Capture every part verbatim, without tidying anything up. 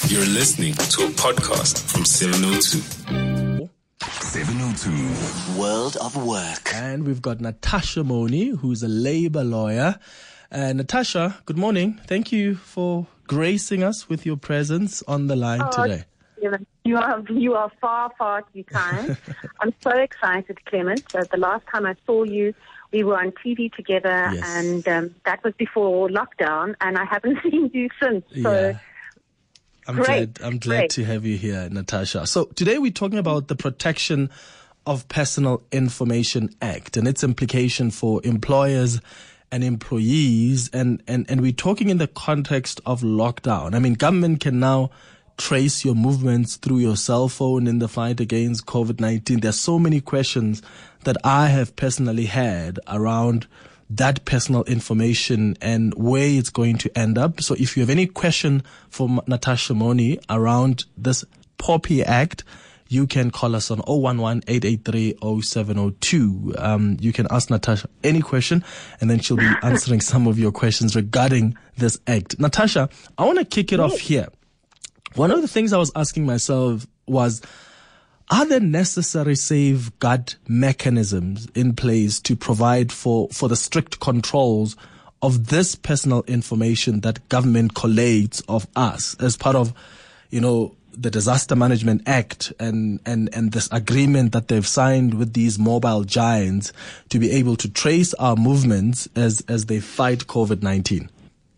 You're listening to a podcast from seven oh two. seven oh two. World of Work. And we've got Natasha Mooney, who's a labor lawyer. Uh, Natasha, good morning. Thank you for gracing us with your presence on the line oh, today. You are you are far, far too kind. I'm so excited, Clement. Uh, the last time I saw you, we were on T V together, yes. and um, that was before lockdown, and I haven't seen you since. So. Yeah. I'm Great, glad I'm glad great. to have you here, Natasha. So today we're talking about the Protection of Personal Information Act and its implication for employers and employees, and, and, and we're talking in the context of lockdown. I mean, government can now trace your movements through your cell phone in the fight against COVID nineteen. There's so many questions that I have personally had around that personal information and where it's going to end up. So if you have any question for Natasha Mooney around this POPI Act, you can call us on zero one one, eight eight three, zero seven zero two. Um, you can ask Natasha any question, and then she'll be answering some of your questions regarding this act. Natasha, I want to kick it off here. One of the things I was asking myself was, are there necessary safeguard mechanisms in place to provide for, for the strict controls of this personal information that government collates of us as part of, you know, the Disaster Management Act and, and, and this agreement that they've signed with these mobile giants to be able to trace our movements as, as they fight COVID nineteen?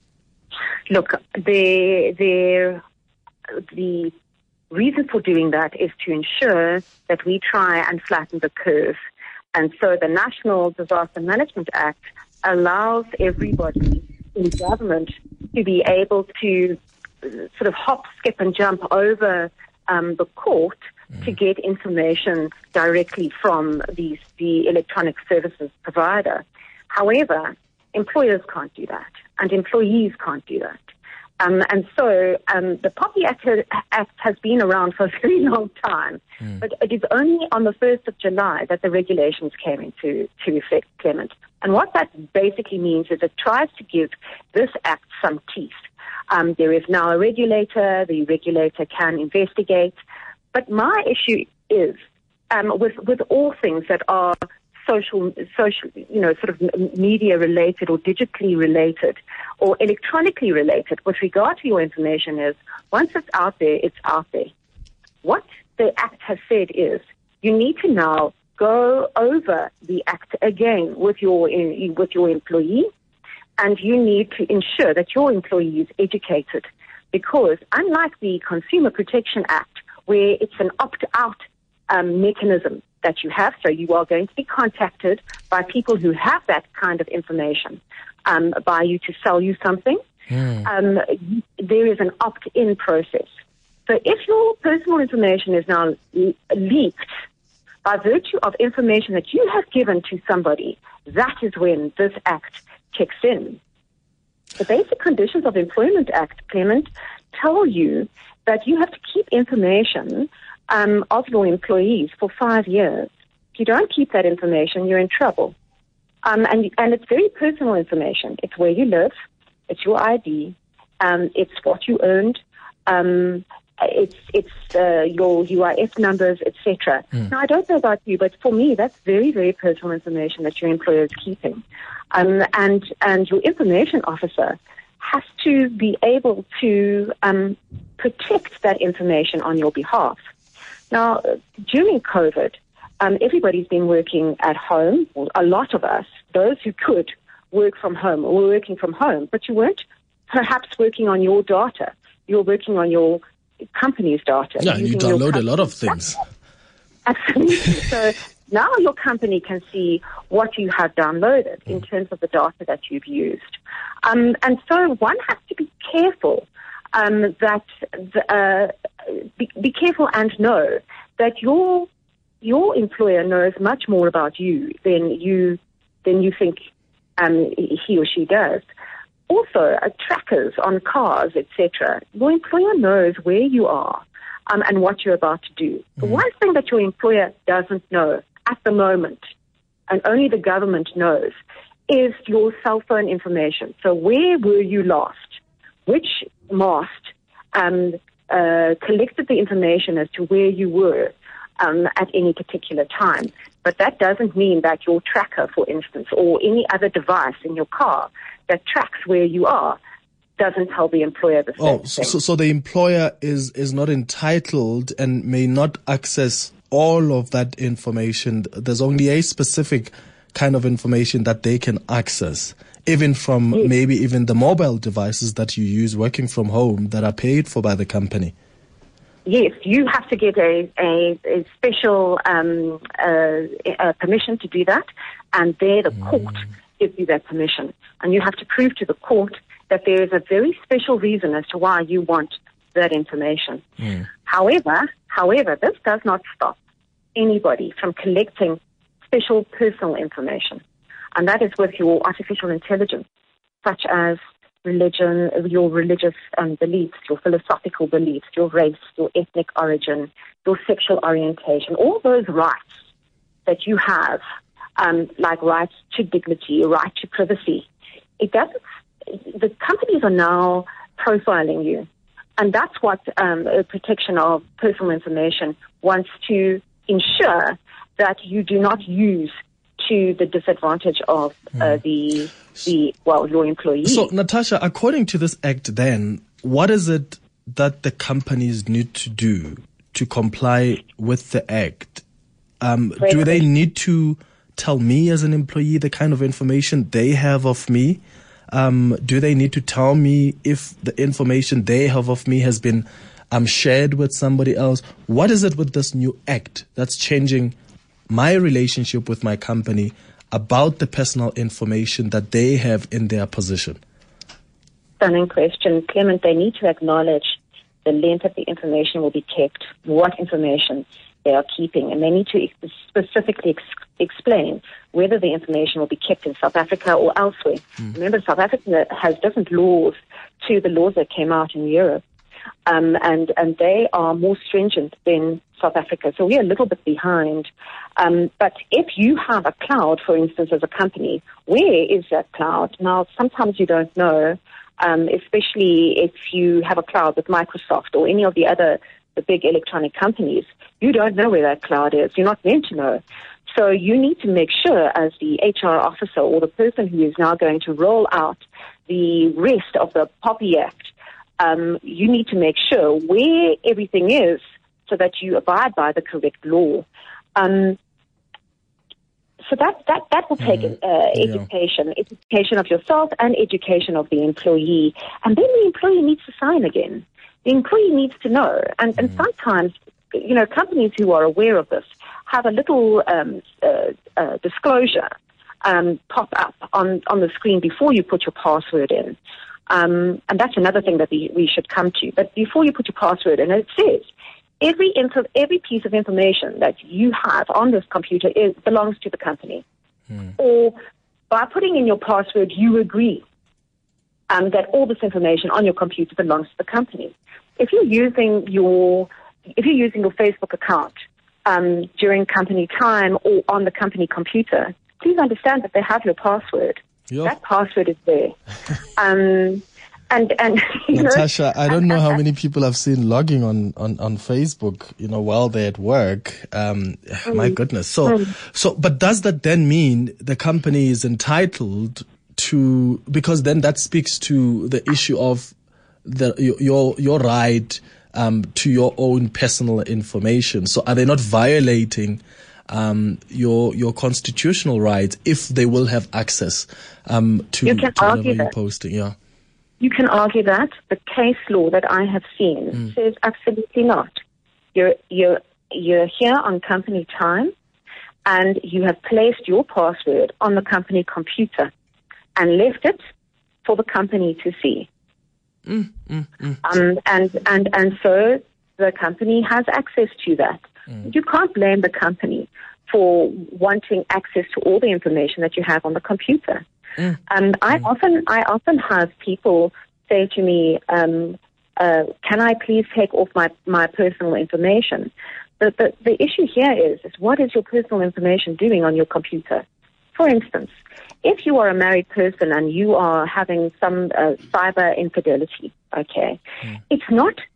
Look, the the the reason for doing that is to ensure that we try and flatten the curve. And so the National Disaster Management Act allows everybody in government to be able to sort of hop, skip and jump over um, the court mm. to get information directly from these, the electronic services provider. However, employers can't do that, and employees can't do that. Um, and so um, the POPI Act, Act has been around for a very long time, mm. but it is only on the first of July that the regulations came into to effect, Clement. And what that basically means is it tries to give this act some teeth. Um, there is now a regulator. The regulator can investigate. But my issue is um, with with all things that are social, social, you know, sort of media related or digitally related or electronically related with regard to your information is once it's out there, it's out there. What the Act has said is you need to now go over the Act again with your with your employee, and you need to ensure that your employee is educated, because unlike the Consumer Protection Act, where it's an opt-out um, mechanism that you have, so you are going to be contacted by people who have that kind of information um, by you to sell you something. Mm. Um, there is an opt-in process. So if your personal information is now le- leaked by virtue of information that you have given to somebody, that is when this act kicks in. The Basic Conditions of Employment Act, Clement, tell you that you have to keep information Um, of your employees for five years. If you don't keep that information, you're in trouble. Um, and, and it's very personal information. It's where you live. It's your I D. Um, it's what you earned. Um, it's it's uh, your U I F numbers, et cetera. Mm. Now, I don't know about you, but for me, that's very, very personal information that your employer is keeping. Um, and, and your information officer has to be able to um, protect that information on your behalf. Now, during COVID, um, everybody's been working at home. Well, a lot of us, those who could work from home, were working from home, but you weren't perhaps working on your data. You were working on your company's data. Yeah, and you download a lot of things. Data. Absolutely. So now your company can see what you have downloaded mm. in terms of the data that you've used. Um, and so one has to be careful um, that the, uh, Be, be careful and know that your your employer knows much more about you than you than you think um, he or she does. Also, uh, trackers on cars, et cetera. Your employer knows where you are um, and what you're about to do. Mm-hmm. The one thing that your employer doesn't know at the moment, and only the government knows, is your cell phone information. So where were you last? Which mast um, uh, collected the information as to where you were um, at any particular time. But that doesn't mean that your tracker, for instance, or any other device in your car that tracks where you are doesn't tell the employer the same oh, thing. So, so the employer is, is not entitled and may not access all of that information. There's only a specific kind of information that they can access, even from yes. maybe even the mobile devices that you use working from home that are paid for by the company. Yes, you have to get a, a, a special um, uh, a permission to do that, and there the mm. court gives you that permission. And you have to prove to the court that there is a very special reason as to why you want that information. Mm. However, however, this does not stop anybody from collecting special personal information. And that is with your artificial intelligence, such as religion, your religious um, beliefs, your philosophical beliefs, your race, your ethnic origin, your sexual orientation, all those rights that you have, um, like rights to dignity, right to privacy. It doesn't. The companies are now profiling you, and that's what um, a protection of personal information wants to ensure that you do not use to the disadvantage of uh, the the well your employees. So, Natasha, according to this act, then what is it that the companies need to do to comply with the act? Um, do they need to tell me as an employee the kind of information they have of me? Um, do they need to tell me if the information they have of me has been um, shared with somebody else? What is it with this new act that's changing my relationship with my company about the personal information that they have in their position? Stunning question. Clement, they need to acknowledge the length of the information will be kept, what information they are keeping, and they need to ex- specifically ex- explain whether the information will be kept in South Africa or elsewhere. Mm. Remember, South Africa has different laws to the laws that came out in Europe, um, and, and they are more stringent than South Africa. So we're a little bit behind. Um, but if you have a cloud, for instance, as a company, where is that cloud? Now, sometimes you don't know, um, especially if you have a cloud with Microsoft or any of the other the big electronic companies. You don't know where that cloud is. You're not meant to know. So you need to make sure as the H R officer or the person who is now going to roll out the rest of the POPI Act, um, you need to make sure where everything is so that you abide by the correct law. Um, so that, that, that will take mm, uh, education, yeah. education of yourself and education of the employee. And then the employee needs to sign again. The employee needs to know. And, mm. and sometimes, you know, companies who are aware of this have a little um, uh, uh, disclosure um, pop up on, on the screen before you put your password in. Um, and that's another thing that we, we should come to. But before you put your password in, it says, Every info, every piece of information that you have on this computer is, belongs to the company. Hmm. Or by putting in your password, you agree um, that all this information on your computer belongs to the company. If you're using your, if you're using your Facebook account um, during company time or on the company computer, please understand that they have your password. Yep. That password is there. um, And, and Natasha, know, I don't know how many people I've seen logging on, on, on Facebook, you know, while they're at work. Um, mm, my goodness. So, mm. so, but does that then mean the company is entitled to, because then that speaks to the issue of the, your, your right, um, to your own personal information. So are they not violating, um, your, your constitutional rights if they will have access, um, to, you can to argue whatever you're that. posting? Yeah. You can argue that. The case law that I have seen mm. says absolutely not. You're, you're, you're here on company time and you have placed your password on the company computer and left it for the company to see. Mm, mm, mm. Um, and, and, and so the company has access to that. Mm. You can't blame the company for wanting access to all the information that you have on the computer. Mm. Um, I mm. often, I often have people say to me, um, uh, "Can I please take off my, my personal information?" The, the the issue here is, is what is your personal information doing on your computer? For instance, if you are a married person and you are having some uh, cyber infidelity, okay, mm. it's not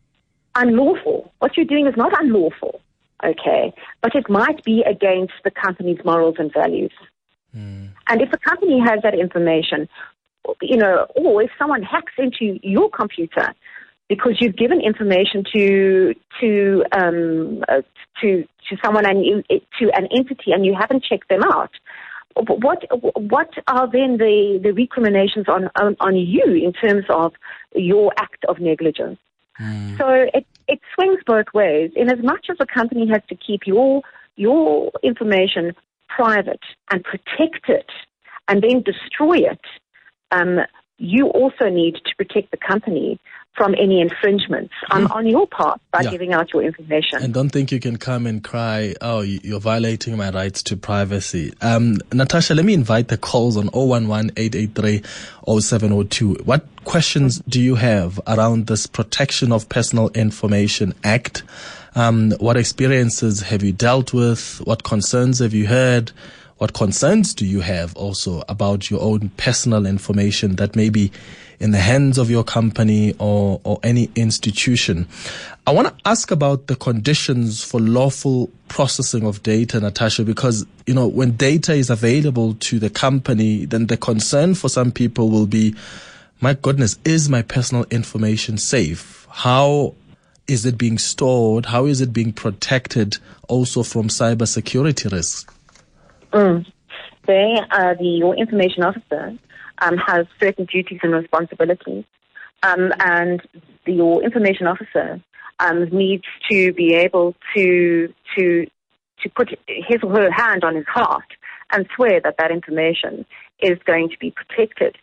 unlawful. What you're doing is not unlawful, okay, but it might be against the company's morals and values. Mm. And if a company has that information, you know, or if someone hacks into your computer because you've given information to to um, uh, to to someone and you, to an entity and you haven't checked them out, what what are then the, the recriminations on, on on you in terms of your act of negligence? Mm. So it it swings both ways. In as much as a company has to keep your your information private and protect it and then destroy it, um, you also need to protect the company from any infringements um, on your part by yeah. giving out your information. And don't think you can come and cry, oh, you're violating my rights to privacy. Um, Natasha, let me invite the calls on zero one one, eight eight three, zero seven zero two. What questions do you have around this Protection of Personal Information Act? Um, what experiences have you dealt with? What concerns have you heard? What concerns do you have also about your own personal information that may be in the hands of your company or, or any institution? I want to ask about the conditions for lawful processing of data, Natasha, because, you know, when data is available to the company, then the concern for some people will be, my goodness, is my personal information safe? How is it being stored? How is it being protected also from cybersecurity risks? Mm. They, uh, the your information officer um, has certain duties and responsibilities, um, and the, your information officer um, needs to be able to to to put his or her hand on his heart and swear that that information is going to be protected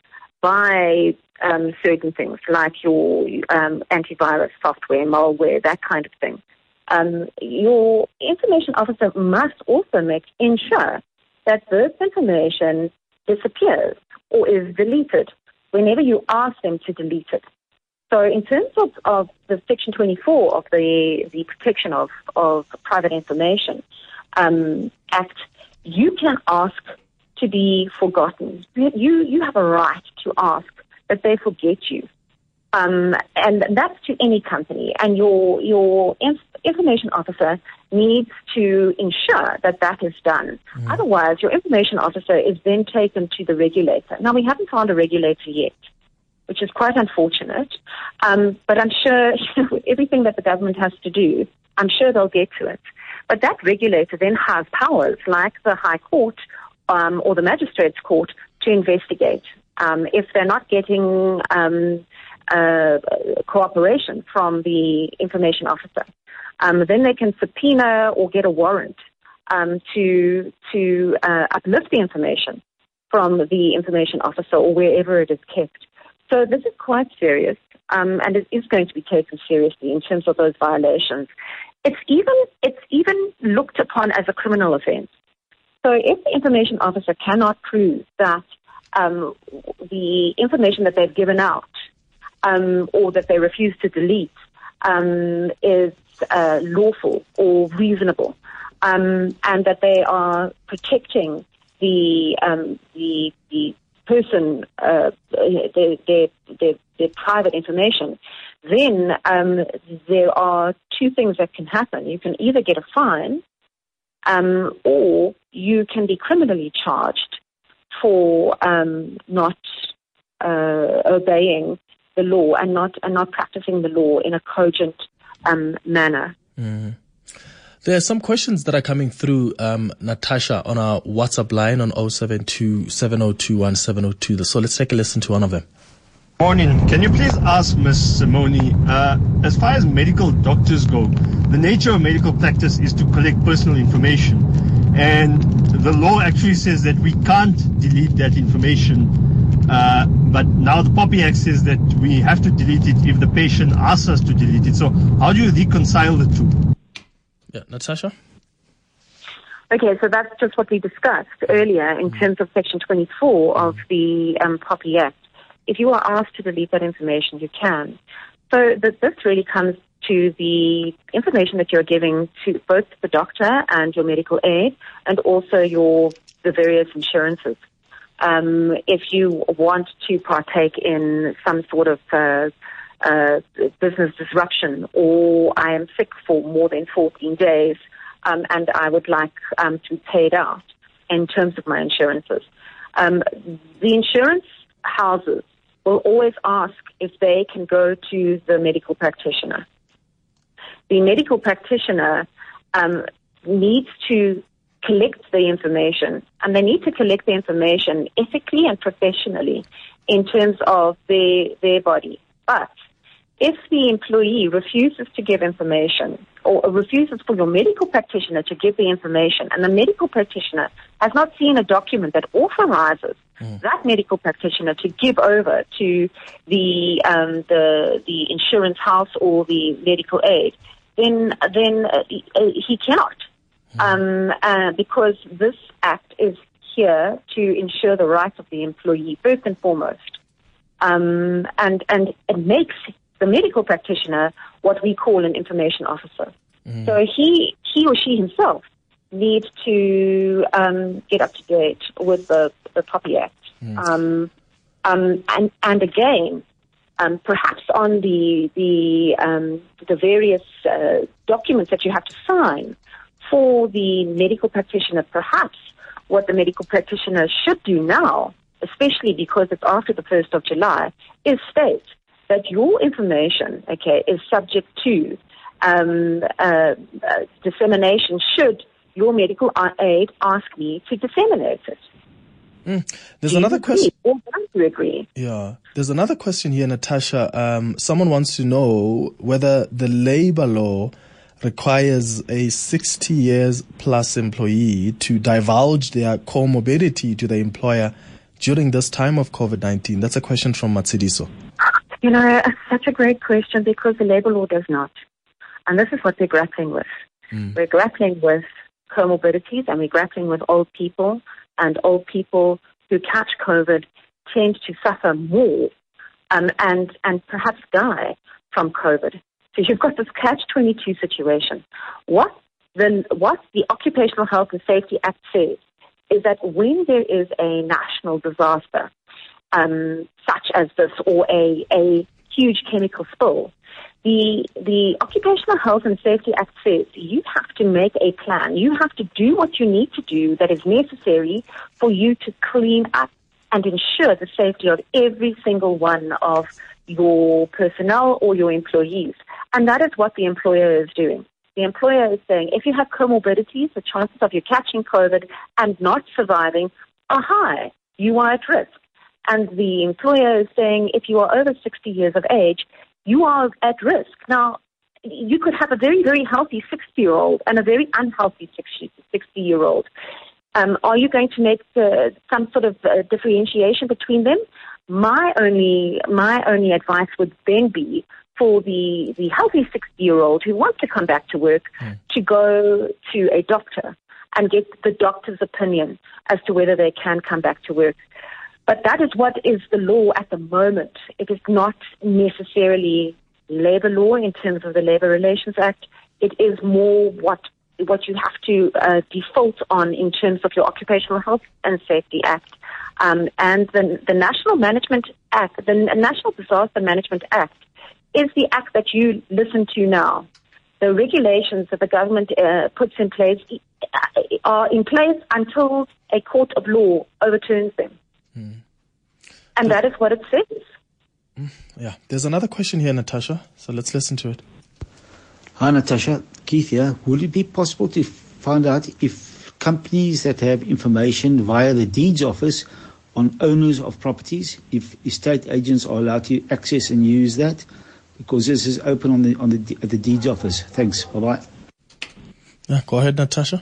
by um, certain things like your um, antivirus software, malware, that kind of thing. Um, your information officer must also make ensure that this information disappears or is deleted whenever you ask them to delete it. So in terms of, of the Section twenty-four of the, the Protection of, of Private Information um, Act, you can ask to be forgotten. You, you have a right to ask that they forget you. Um, and that's to any company. And your, your inf- information officer needs to ensure that that is done. Mm. Otherwise, your information officer is then taken to the regulator. Now, we haven't found a regulator yet, which is quite unfortunate. Um, but I'm sure with everything that the government has to do, I'm sure they'll get to it. But that regulator then has powers like the High Court um, or the Magistrates Court to investigate. Um, if they're not getting um, uh, cooperation from the information officer, um, then they can subpoena or get a warrant um, to to uh, uplift the information from the information officer or wherever it is kept. So this is quite serious, um, and it is going to be taken seriously in terms of those violations. It's even it's even looked upon as a criminal offence. So if the information officer cannot prove that um, the information that they've given out um, or that they refuse to delete um, is uh, lawful or reasonable, um, and that they are protecting the um, the the person, uh, their, their, their, their private information, then um, there are two things that can happen. You can either get a fine um, or you can be criminally charged for um, not uh, obeying the law and not and not practicing the law in a cogent um, manner. Mm. There are some questions that are coming through, um, Natasha, on our WhatsApp line on zero seven two, seven zero two, one seven zero two. So let's take a listen to one of them. Morning. Can you please ask Miz Simone, uh, as far as medical doctors go, the nature of medical practice is to collect personal information. And the law actually says that we can't delete that information. Uh, but now the POPI Act says that we have to delete it if the patient asks us to delete it. So how do you reconcile the two? Yeah, Natasha? Okay, so that's just what we discussed earlier in terms of Section twenty-four of the um, POPI Act. If you are asked to delete that information, you can. So th- this really comes to the information that you're giving to both the doctor and your medical aid, and also your the various insurances. Um, if you want to partake in some sort of uh, uh, business disruption, or I am sick for more than fourteen days, um, and I would like um, to be paid out in terms of my insurances. Um, the insurance houses will always ask if they can go to the medical practitioner. The medical practitioner um, needs to collect the information, and they need to collect the information ethically and professionally in terms of their, their body. But if the employee refuses to give information, or refuses for your medical practitioner to give the information, and the medical practitioner has not seen a document that authorizes mm. that medical practitioner to give over to the um, the the insurance house or the medical aid, then then uh, he cannot, mm. um, uh, because this act is here to ensure the rights of the employee first and foremost, um, and and it makes the medical practitioner what we call an information officer. Mm. So he he or she himself needs to um, get up to date with the, the POPI Act. Mm. Um, um, and, and again, um, perhaps on the the um, the various uh, documents that you have to sign for the medical practitioner, perhaps what the medical practitioner should do now, especially because it's after the first of July, is state that your information, okay, is subject to um, uh, uh, dissemination should your medical aid ask me to disseminate it. Mm. There's Do another you question. Or don't you agree? Yeah. There's another question here, Natasha. Um, someone wants to know whether the labor law requires a sixty years plus employee to divulge their comorbidity to the employer during this time of COVID nineteen. That's a question from Matsidiso. You know, it's such a great question because the labor law does not. And this is what we're grappling with. Mm. We're grappling with comorbidities, and we're grappling with old people, and old people who catch COVID tend to suffer more um, and, and perhaps die from COVID. So you've got this catch twenty-two situation. What the, what the Occupational Health and Safety Act says is that when there is a national disaster, Um, such as this, or a, a huge chemical spill, the the Occupational Health and Safety Act says you have to make a plan. You have to do what you need to do that is necessary for you to clean up and ensure the safety of every single one of your personnel or your employees. And that is what the employer is doing. The employer is saying, if you have comorbidities, the chances of you catching COVID and not surviving are high. You are at risk. And the employer is saying, if you are over sixty years of age, you are at risk. Now, you could have a very, very healthy sixty-year-old and a very unhealthy sixty-year-old. Um, are you going to make uh, some sort of uh, differentiation between them? My only, my only advice would then be for the, the healthy sixty-year-old who wants to come back to work mm. to go to a doctor and get the doctor's opinion as to whether they can come back to work. But that is what is the law at the moment. It is not necessarily labor law in terms of the Labor Relations Act. It is more what what you have to uh, default on in terms of your Occupational Health and Safety Act. Um, and the, the National Management Act, the National Disaster Management Act, is the act that you listen to now. The regulations that the government uh, puts in place are in place until a court of law overturns them. Mm. And that is what it says. Mm, yeah. There's another question here, Natasha, so let's listen to it. Hi, Natasha. Keith here. Would it be possible to find out if companies that have information via the deeds office on owners of properties, if estate agents are allowed to access and use that? Because this is open on the on the at the deeds office. Thanks. Bye-bye. Yeah, go ahead, Natasha.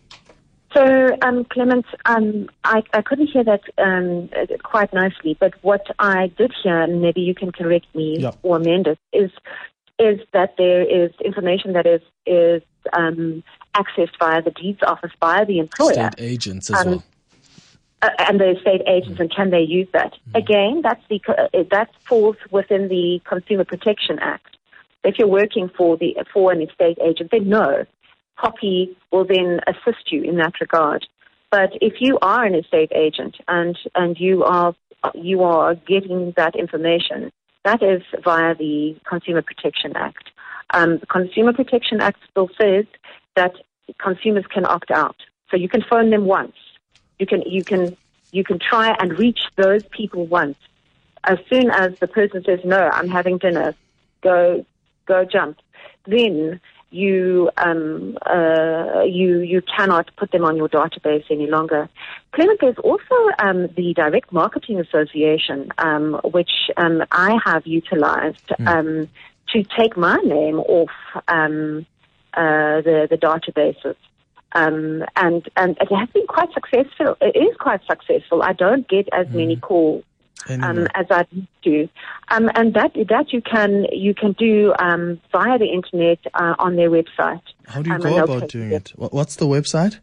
So, um, Clement, um, I, I couldn't hear that um, quite nicely, but what I did hear, and maybe you can correct me yeah. or amend it, is is that there is information that is is um, accessed via the deeds office by the employer. State agents as um, well. Uh, and the estate agents, mm. and can they use that? Mm. Again, that's the uh, that falls within the Consumer Protection Act. If you're working for the for an estate agent, then no. POPI will then assist you in that regard. But if you are an estate agent and and you are you are getting that information that is via the Consumer Protection Act. Um, the Consumer Protection Act still says that consumers can opt out. So you can phone them once. You can you can you can try and reach those people once. As soon as the person says, no, I'm having dinner, go go jump, then you um, uh, you you cannot put them on your database any longer. Clement, there's also um, the Direct Marketing Association, um, which um, I have utilized mm. um, to take my name off um, uh, the, the databases. Um, and, and it has been quite successful. It is quite successful. I don't get as mm. many calls Um, as I used to, um, and that that you can you can do um, via the internet uh, on their website. How do you um, go about doing it? it? What's the website?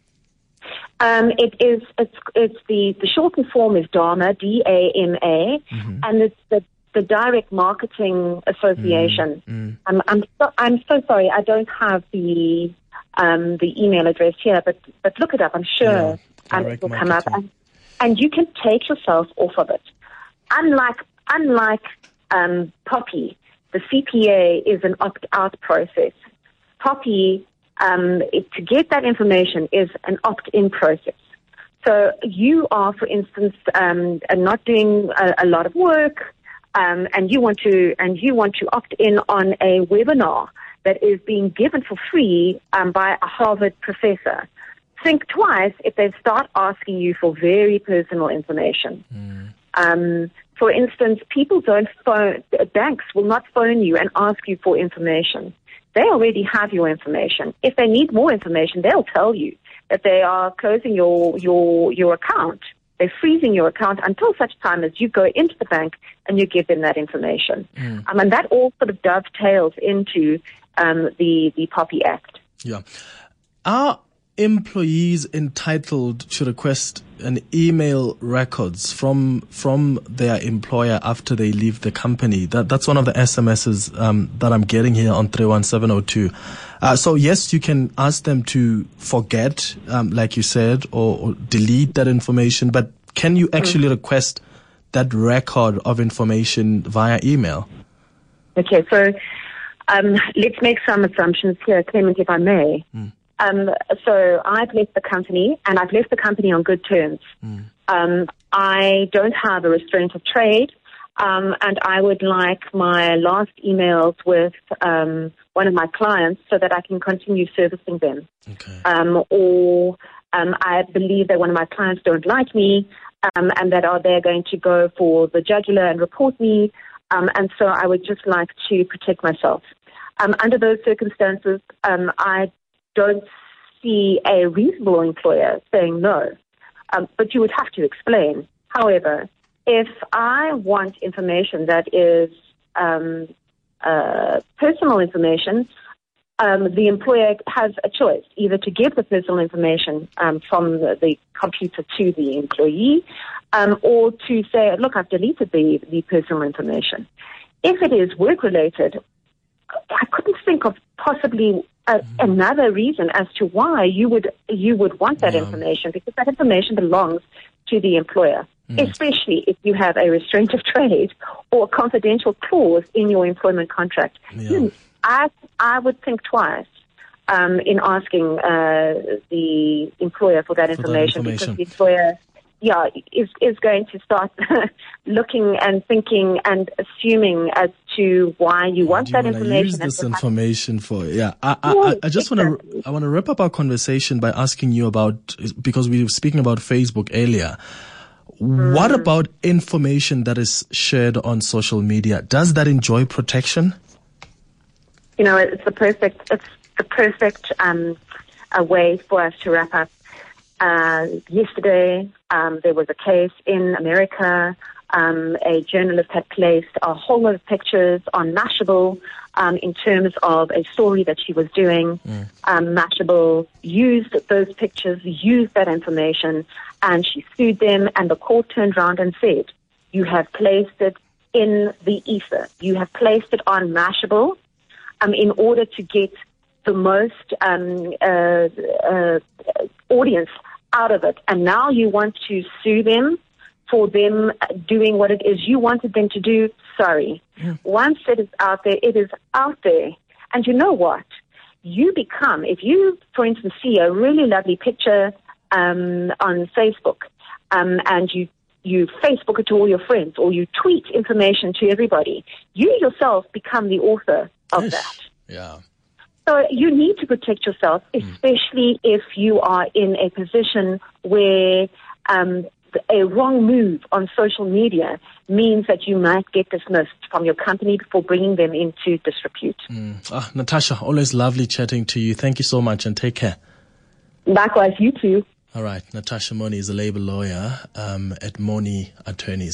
Um, it is it's it's the the shortened form is DAMA, D A M A, mm-hmm. and it's the the Direct Marketing Association. Mm-hmm. I'm I'm so, I'm so sorry, I don't have the um, the email address here, but but look it up. I'm sure yeah, um, it will come up. And, And you can take yourself off of it. Unlike unlike um, Poppy, the C P A is an opt-out process. Poppy, um, it, to get that information, is an opt-in process. So you are, for instance, um, not doing a, a lot of work, um, and you want to and you want to opt in on a webinar that is being given for free um, by a Harvard professor. Think twice if they start asking you for very personal information. Mm. Um, for instance, people don't phone, banks will not phone you and ask you for information. They already have your information. If they need more information, they'll tell you that they are closing your, your, your account. They're freezing your account until such time as you go into the bank and you give them that information. Mm. Um, and that all sort of dovetails into um, the, the Poppy Act. Yeah. Are employees entitled to request an email records from from their employer after they leave the company? That that's one of the S M Ses um, that I'm getting here on three one seven oh two. Uh, so yes, you can ask them to forget, um, like you said, or, or delete that information. But can you actually mm. request that record of information via email? Okay, so um, let's make some assumptions here, Clement, if I may. Mm. Um, so I've left the company, and I've left the company on good terms. Mm. Um, I don't have a restraint of trade, um, and I would like my last emails with um, one of my clients so that I can continue servicing them. Okay. Um, or um, I believe that one of my clients don't like me, um, and that are they going to go for the jugular and report me, um, and so I would just like to protect myself. Um, under those circumstances, um, I don't see a reasonable employer saying no, um, but you would have to explain. However, if I want information that is um, uh, personal information, um, the employer has a choice, either to give the personal information um, from the, the computer to the employee, um, or to say, look, I've deleted the, the personal information. If it is work-related, I couldn't think of possibly uh, another reason as to why you would you would want that yeah. information, because that information belongs to the employer, mm. especially if you have a restraint of trade or a confidential clause in your employment contract. Yeah. I I would think twice um, in asking uh, the employer for that, for information, that information, because the employer. Yeah, is is going to start looking and thinking and assuming as to why you want you that information. Use this information for yeah. I I, yeah, I just exactly. want to I want to wrap up our conversation by asking you about, because we were speaking about Facebook earlier. Mm. What about information that is shared on social media? Does that enjoy protection? You know, it's the perfect it's the perfect um, a way for us to wrap up. Uh, yesterday, um, there was a case in America. Um, a journalist had placed a whole lot of pictures on Mashable um, in terms of a story that she was doing. Mm. Um, Mashable used those pictures, used that information, and she sued them, and the court turned around and said, you have placed it in the ether. You have placed it on Mashable um, in order to get the most um, uh, uh, audience out of it, and now you want to sue them for them doing what it is you wanted them to do, sorry. Yeah. Once it is out there, it is out there. And you know what? You become, if you, for instance, see a really lovely picture um, on Facebook, um, and you you Facebook it to all your friends, or you tweet information to everybody, you yourself become the author of Yes. that. Yeah. So you need to protect yourself, especially if you are in a position where um, a wrong move on social media means that you might get dismissed from your company for bringing them into disrepute. Mm. Ah, Natasha, always lovely chatting to you. Thank you so much and take care. Likewise, you too. All right. Natasha Moni is a labor lawyer um, at Moni Attorneys.